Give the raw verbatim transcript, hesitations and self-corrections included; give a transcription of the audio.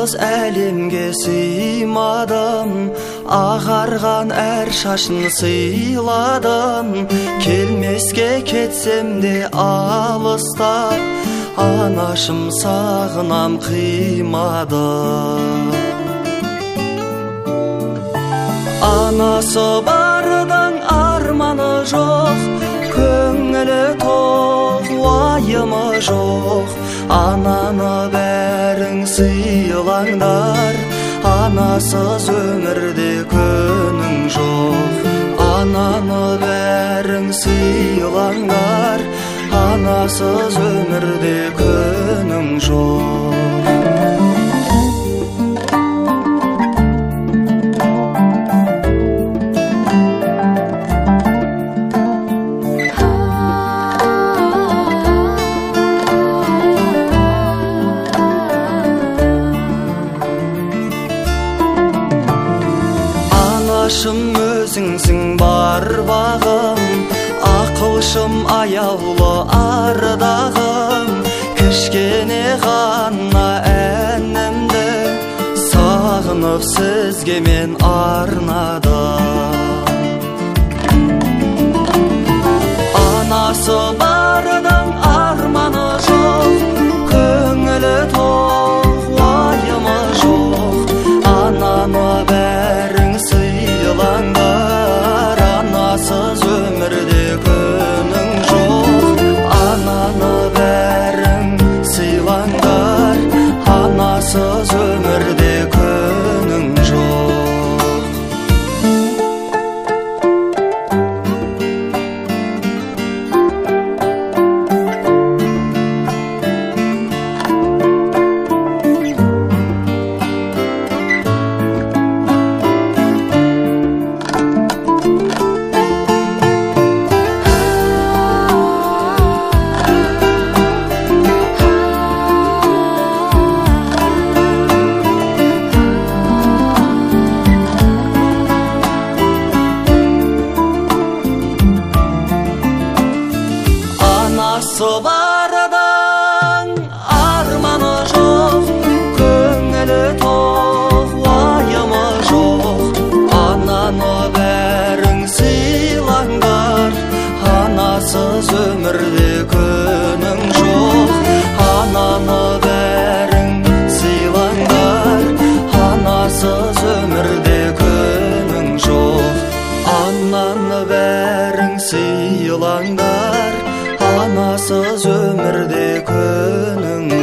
Анасыз әлемге сыймадым, ағарған әр шашын сыйладым. Келмеске кетсем де алыстап, анашым сағынам қимадым. Анасы бардың арманы жоқ, көңілі тоқ, уайымы жоқ. Ананы бәрің сыйлаңдар, анасыз өмірде күнің жоқ. Ананы бәрің сыйлаңдар, анасыз өмірде күнің жоқ. Анашым өзіңсің бар бағым, ақылшым аяулы ардағым. Кішкене ғана әнімді сағынып сізге мен арнадым. Анасы бардың арманы жоқ, көңілі тоқ, уайымы жоқ. Ананы бәрің сыйлаңдар, анасыз өмірде күнің жоқ. Ананы бәрің сыйлаңдар, анасыз өмірде күнің жоқ. Анасы бардың арманы жоқ, көңілі тоқ, уайымы жоқ. Ананы бәрің сыйлаңдар, анасыз өмірде күнің жоқ. Ананы бәрің сыйлаңдар, анасыз өмірде күнің жоқ. Ананы бәрің сыйлаңдар, анасыз өмірде күнің